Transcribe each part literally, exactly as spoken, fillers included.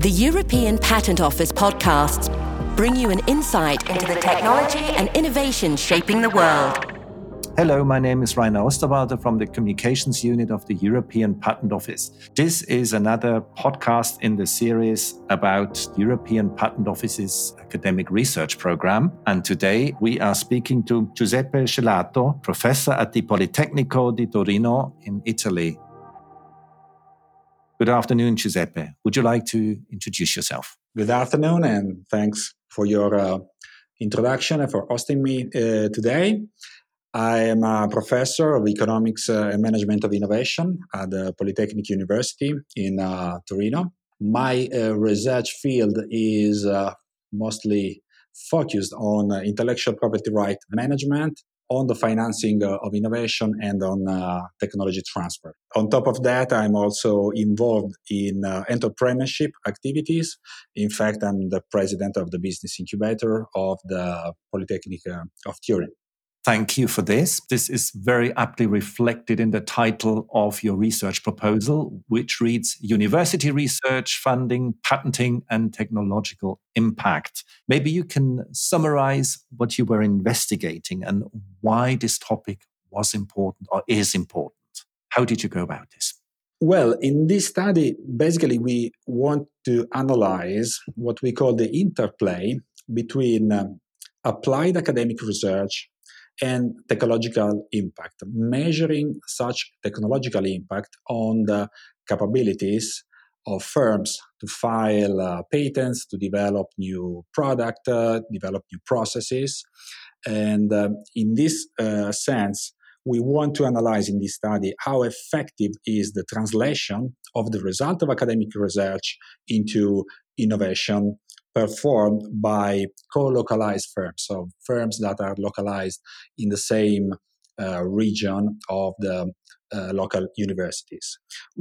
The European Patent Office podcasts bring you an insight into the technology and innovation shaping the world. Hello, my name is Rainer Osterwalder from the Communications Unit of the European Patent Office. This is another podcast in the series about the European Patent Office's academic research program. And today we are speaking to Giuseppe Celato, professor at the Politecnico di Torino in Italy. Good afternoon, Giuseppe. Would you like to introduce yourself? Good afternoon, and thanks for your uh, introduction and for hosting me uh, today. I am a professor of economics uh, and management of innovation at the Polytechnic University in uh, Torino. My uh, research field is uh, mostly focused on uh, intellectual property right management, on the financing uh, of innovation, and on uh, technology transfer. On top of that, I'm also involved in uh, entrepreneurship activities. In fact, I'm the president of the business incubator of the Polytechnic uh, of Turin. Thank you for this. This is very aptly reflected in the title of your research proposal, which reads University Research, Funding, Patenting and Technological Impact. Maybe you can summarize what you were investigating and why this topic was important or is important. How did you go about this? Well, in this study, basically, we want to analyze what we call the interplay between um, applied academic research and technological impact, measuring such technological impact on the capabilities of firms to file uh, patents, to develop new product, uh, develop new processes. And um, in this uh, sense, we want to analyze in this study how effective is the translation of the result of academic research into innovation performed by co-localized firms, so firms that are localized in the same uh, region of the uh, local universities.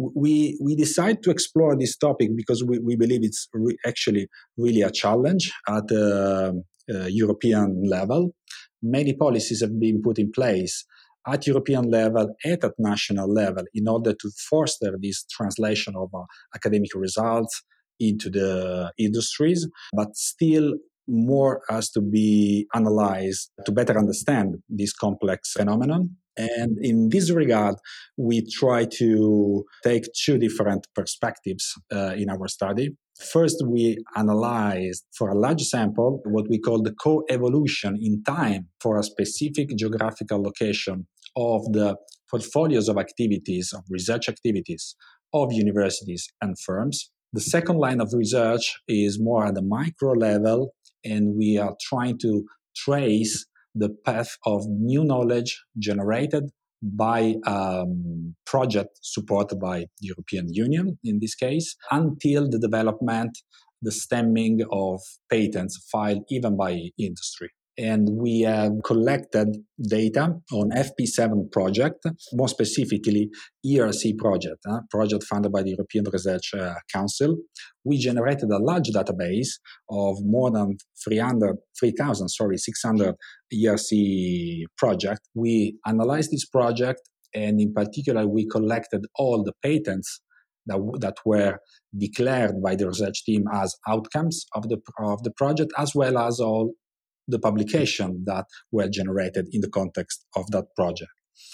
We we decide to explore this topic because we, we believe it's re- actually really a challenge at the uh, European level. Many policies have been put in place at European level and at national level in order to foster this translation of uh, academic results into the industries, but still more has to be analyzed to better understand this complex phenomenon. And in this regard, we try to take two different perspectives uh, in our study. First, we analyzed for a large sample what we call the co-evolution in time for a specific geographical location of the portfolios of activities, of research activities of universities and firms. The second line of research is more at the micro level, and we are trying to trace the path of new knowledge generated by a um, project supported by the European Union, in this case, until the development, the stemming of patents filed even by industry. And we have collected data on F P seven project, more specifically E R C project, a project funded by the European Research uh, Council. We generated a large database of more than three hundred, three thousand, sorry, six hundred E R C projects. We analyzed this project, and in particular, we collected all the patents that, that were declared by the research team as outcomes of the, of the project, as well as all the publication that were generated in the context of that project.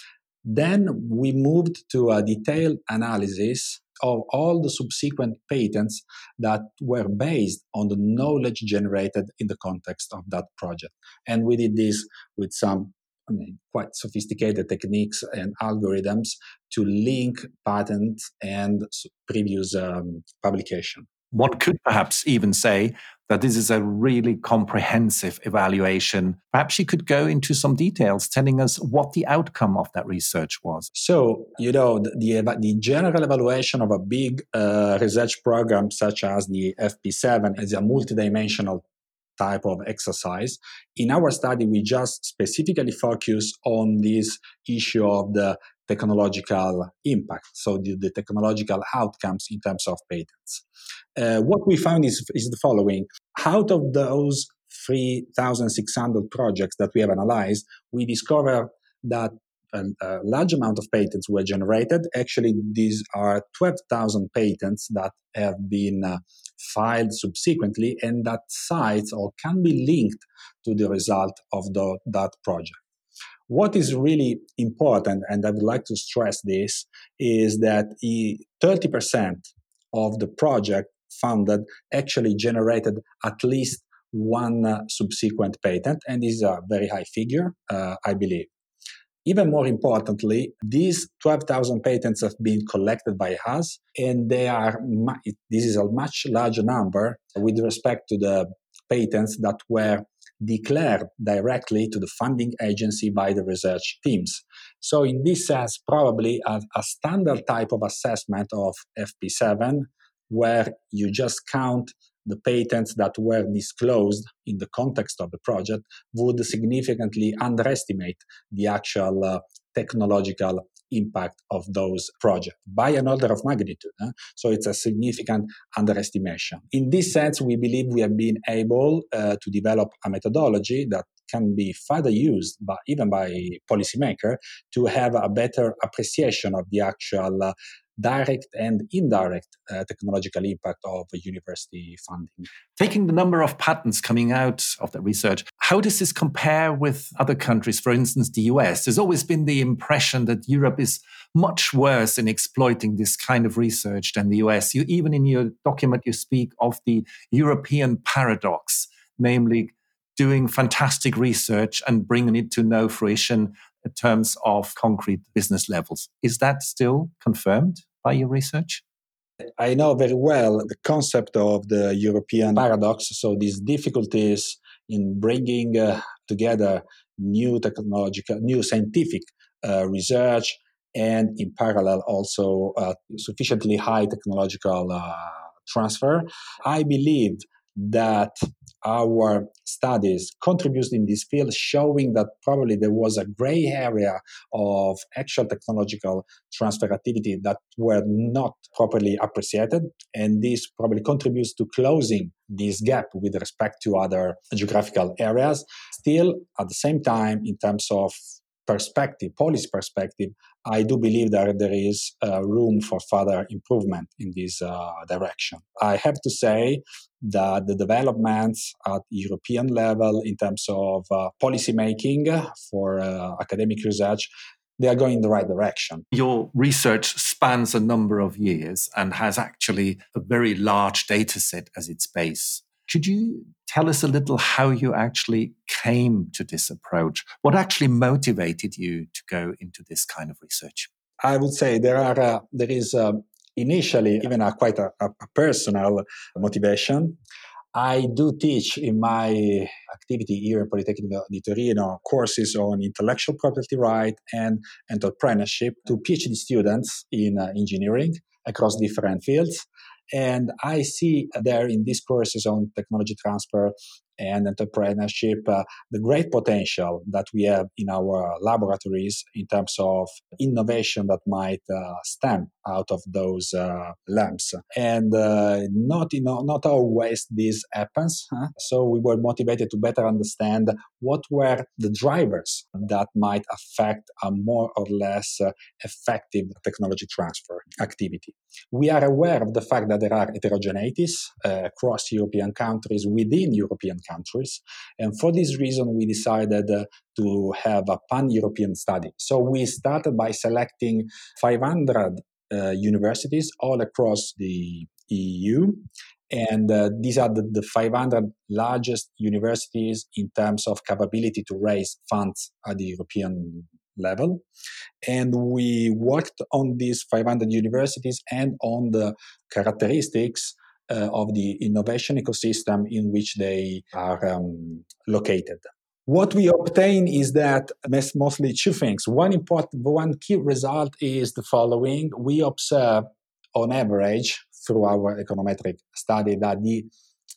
Then we moved to a detailed analysis of all the subsequent patents that were based on the knowledge generated in the context of that project. And we did this with some I mean, quite sophisticated techniques and algorithms to link patents and previous um, publication. One could perhaps even say that this is a really comprehensive evaluation. Perhaps you could go into some details telling us what the outcome of that research was. So, you know, the, the, the general evaluation of a big uh, research program such as the F P seven is a multidimensional type of exercise. In our study, we just specifically focus on this issue of the technological impact, so the, the technological outcomes in terms of patents. Uh, what we found is, is the following. Out of those three thousand six hundred projects that we have analyzed, we discovered that a, a large amount of patents were generated. Actually, these are twelve thousand patents that have been uh, filed subsequently and that cites or can be linked to the result of the, that project. What is really important, and I would like to stress this, is that thirty percent of the project funded actually generated at least one uh, subsequent patent, and this is a very high figure, uh, I believe. Even more importantly, these twelve thousand patents have been collected by us, and they are mu- this is a much larger number with respect to the patents that were declared directly to the funding agency by the research teams. So in this sense, probably a, a standard type of assessment of F P seven, where you just count the patents that were disclosed in the context of the project, would significantly underestimate the actual uh, technological impact of those projects by an order of magnitude. Eh? So it's a significant underestimation. In this sense, we believe we have been able uh, to develop a methodology that can be further used by, even by policymakers to have a better appreciation of the actual uh, direct and indirect uh, technological impact of university funding. Taking the number of patents coming out of the research, how does this compare with other countries, for instance, the U S? There's always been the impression that Europe is much worse in exploiting this kind of research than the U S. You, even in your document, you speak of the European paradox, namely doing fantastic research and bringing it to no fruition in terms of concrete business levels. Is that still confirmed by your research? I know very well the concept of the European paradox, so these difficulties in bringing uh, together new technological, new scientific uh, research, and in parallel also uh, sufficiently high technological uh, transfer. I believe that our studies contributed in this field, showing that probably there was a gray area of actual technological transfer activity that were not properly appreciated. And this probably contributes to closing this gap with respect to other geographical areas. Still, at the same time, in terms of perspective, policy perspective, I do believe that there is uh, room for further improvement in this uh, direction. I have to say that the developments at European level in terms of uh, policy making for uh, academic research, they are going in the right direction. Your research spans a number of years and has actually a very large data set as its base. Could you tell us a little how you actually came to this approach? What actually motivated you to go into this kind of research? I would say there are uh, there is uh, initially even a quite a, a personal motivation. I do teach in my activity here in Politecnico di Torino courses on intellectual property right and entrepreneurship to PhD students in uh, engineering across different fields. And I see there in these courses on technology transfer and entrepreneurship uh, the great potential that we have in our laboratories in terms of innovation that might uh, stem out of those uh, labs. And uh, not, you know, not always this happens. Huh? So we were motivated to better understand what were the drivers that might affect a more or less uh, effective technology transfer activity. We are aware of the fact that there are heterogeneities uh, across European countries, within European countries. And for this reason, we decided uh, to have a pan-European study. So we started by selecting five hundred uh, universities all across the E U. And uh, these are the, the five hundred largest universities in terms of capability to raise funds at the European level. And we worked on these five hundred universities and on the characteristics uh, of the innovation ecosystem in which they are um, located. What we obtain is that mostly two things. One important, one key result is the following. We observe on average through our econometric study that the,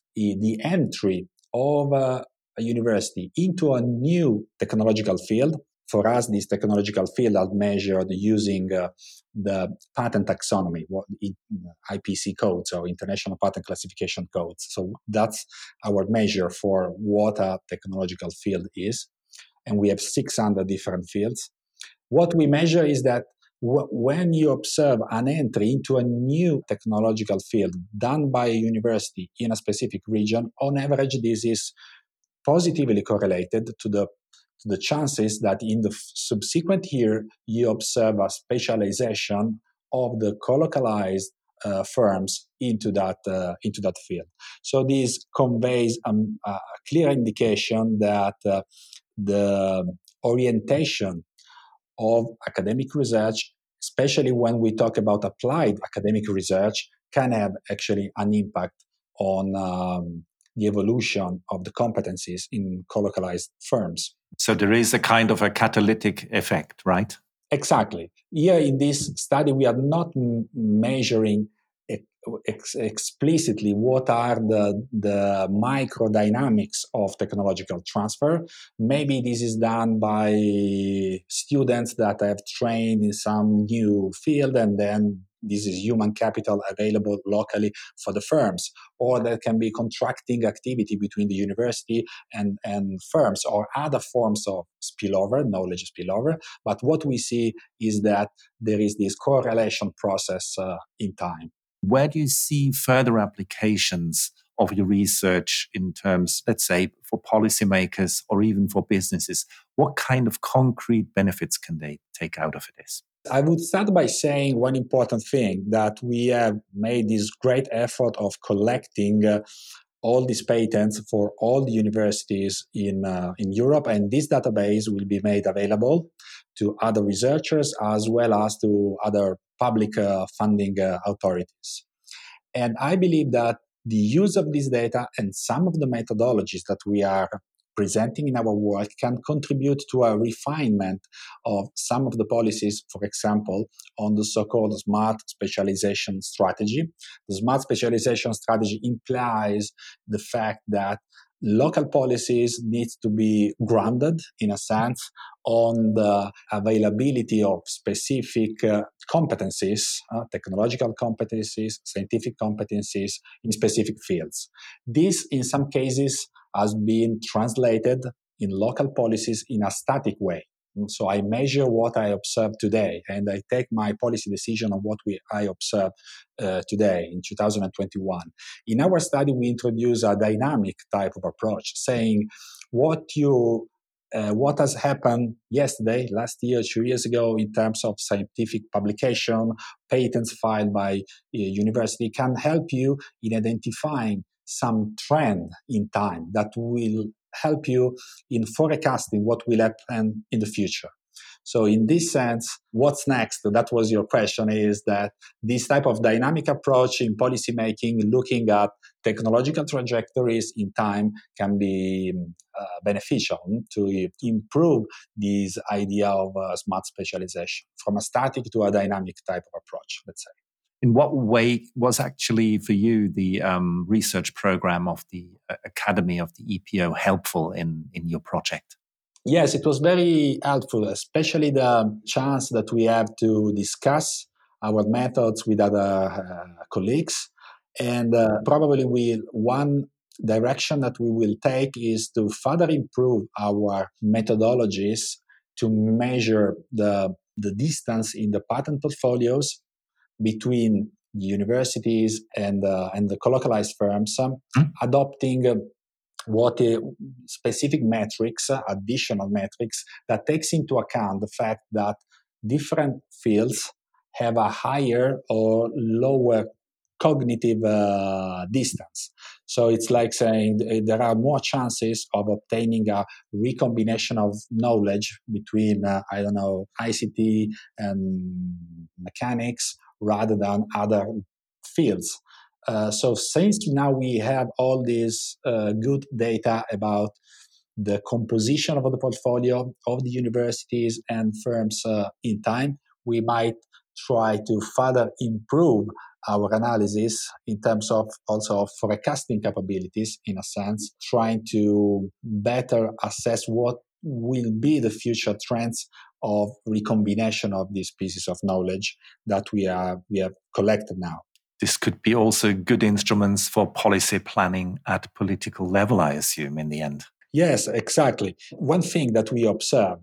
the entry of a, a university into a new technological field, for us, this technological field are measured using uh, the patent taxonomy, what in, uh, I P C codes, or International Patent Classification codes. So that's our measure for what a technological field is. And we have six hundred different fields. What we measure is that w- when you observe an entry into a new technological field done by a university in a specific region, on average, this is positively correlated to the to the chances that in the f- subsequent year you observe a specialization of the colocalized uh, firms into that uh, into that field. So this conveys um, a clear indication that uh, the orientation of academic research, especially when we talk about applied academic research, can have actually an impact on um, the evolution of the competencies in colocalized firms. So there is a kind of a catalytic effect, right? Exactly. Here in this study, we are not m- measuring ex- explicitly what are the, the microdynamics of technological transfer. Maybe this is done by students that have trained in some new field, and then this is human capital available locally for the firms, or there can be contracting activity between the university and, and firms, or other forms of spillover, knowledge spillover. But what we see is that there is this correlation process uh, in time. Where do you see further applications of your research in terms, let's say, for policymakers or even for businesses? What kind of concrete benefits can they take out of this? I would start by saying one important thing, that we have made this great effort of collecting uh, all these patents for all the universities in, uh, in Europe, and this database will be made available to other researchers as well as to other public uh, funding uh, authorities. And I believe that the use of this data and some of the methodologies that we are presenting in our work can contribute to a refinement of some of the policies, for example, on the so-called smart specialization strategy. The smart specialization strategy implies the fact that local policies need to be grounded, in a sense, on the availability of specific uh, competencies, uh, technological competencies, scientific competencies in specific fields. This, in some cases, has been translated in local policies in a static way. So I measure what I observe today, and I take my policy decision on what we, I observe uh, today in two thousand twenty-one. In our study, we introduce a dynamic type of approach, saying what you uh, what has happened yesterday, last year, two years ago, in terms of scientific publication, patents filed by a university, can help you in identifying some trend in time that will help you in forecasting what will happen in the future. So in this sense, what's next? That was your question, is that this type of dynamic approach in policymaking, looking at technological trajectories in time, can be uh, beneficial to improve this idea of uh, smart specialization from a static to a dynamic type of approach, let's say. In what way was actually for you the um, research program of the uh, Academy of the E P O helpful in, in your project? Yes, it was very helpful, especially the chance that we have to discuss our methods with other uh, colleagues. And uh, probably we one direction that we will take is to further improve our methodologies to measure the, the distance in the patent portfolios between the universities and, uh, and the colocalized firms, um, mm-hmm. adopting uh, what uh, specific metrics, uh, additional metrics, that takes into account the fact that different fields have a higher or lower cognitive uh, distance. So it's like saying there are more chances of obtaining a recombination of knowledge between, uh, I don't know, I C T and mechanics rather than other fields. Uh, so since now we have all this uh, good data about the composition of the portfolio of the universities and firms uh, in time, we might try to further improve our analysis in terms of also of forecasting capabilities, in a sense, trying to better assess what will be the future trends of recombination of these pieces of knowledge that we are we have collected now. This could be also good instruments for policy planning at political level, I assume, in the end. Yes, exactly. One thing that we observed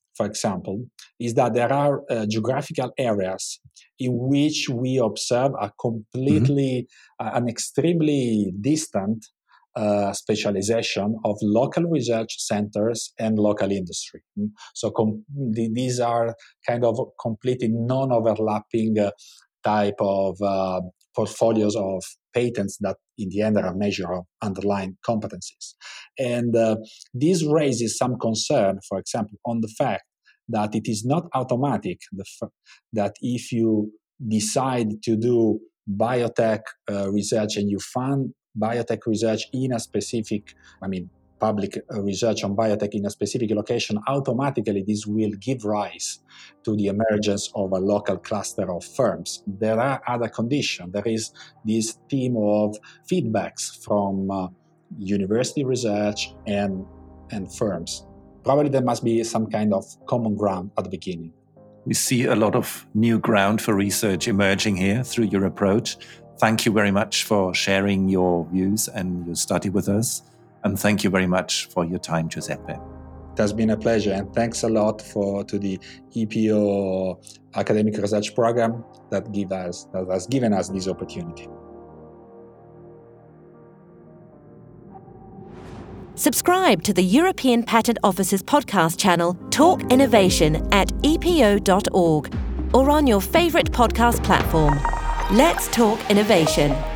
for example, is that there are uh, geographical areas in which we observe a completely, mm-hmm. uh, an extremely distant uh, specialization of local research centers and local industry. So com- these are kind of completely non-overlapping uh, type of uh, portfolios of patents that in the end are a measure of underlying competencies. And uh, this raises some concern, for example, on the fact that it is not automatic the f- that if you decide to do biotech uh, research and you fund biotech research in a specific, I mean, public uh, research on biotech in a specific location, automatically this will give rise to the emergence of a local cluster of firms. There are other conditions. There is this theme of feedbacks from uh, university research and, and firms. Probably there must be some kind of common ground at the beginning. We see a lot of new ground for research emerging here through your approach. Thank you very much for sharing your views and your study with us. And thank you very much for your time, Giuseppe. It has been a pleasure, and thanks a lot for to the E P O academic research program that give us that has given us this opportunity. Subscribe to the European Patent Office's podcast channel Talk Innovation at e p o dot org or on your favorite podcast platform. Let's talk innovation.